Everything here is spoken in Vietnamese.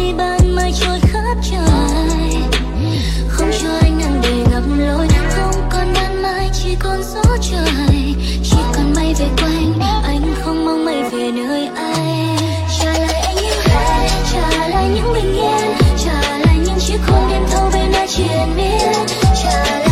vì ban mai trôi khắp trời, không cho ánh nắng để ngập lối, không còn ban mai chỉ còn gió trời, chỉ còn mây về quanh anh không mong mây về nơi anh. Trả lại anh những hay, trả lại những bình yên, trả lại những chiếc hôn đêm thâu bên nơi triền miên, trả lại